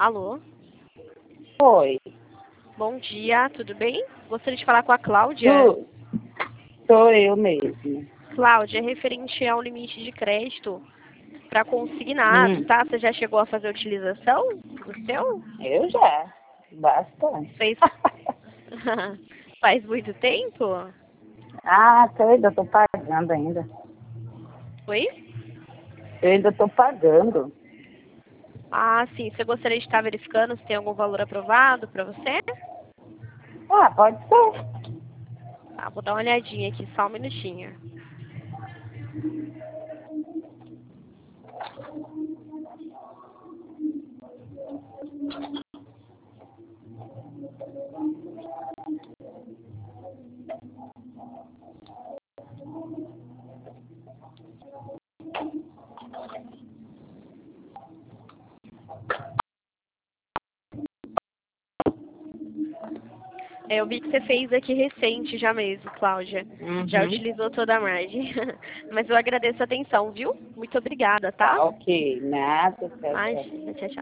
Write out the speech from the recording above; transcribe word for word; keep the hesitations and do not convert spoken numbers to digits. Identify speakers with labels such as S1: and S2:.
S1: Alô?
S2: Oi.
S1: Bom dia, tudo bem? Gostaria de falar com a Cláudia.
S2: Tu, sou eu mesmo.
S1: Cláudia, é referente ao limite de crédito para consignado,
S2: Hum,
S1: tá? Você já chegou a fazer a utilização do seu?
S2: eu já. Bastante.
S1: Fez faz muito tempo?
S2: Ah, eu ainda tô pagando ainda.
S1: Oi?
S2: Eu ainda tô pagando.
S1: Ah, sim. Você gostaria de estar verificando se tem algum valor aprovado para você?
S2: Ah, pode ser.
S1: Tá, vou dar uma olhadinha aqui, só um minutinho. É, eu vi que você fez aqui recente já mesmo, Cláudia. Já
S2: Uhum.
S1: utilizou toda a margem. Mas eu agradeço a atenção, viu? Muito obrigada, tá?
S2: Tá ok. Nada, tchau, tchau.
S1: Imagina, tchau, tchau.